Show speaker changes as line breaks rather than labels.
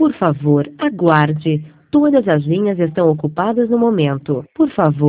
Por favor, aguarde. Todas as linhas estão ocupadas no momento. Por favor.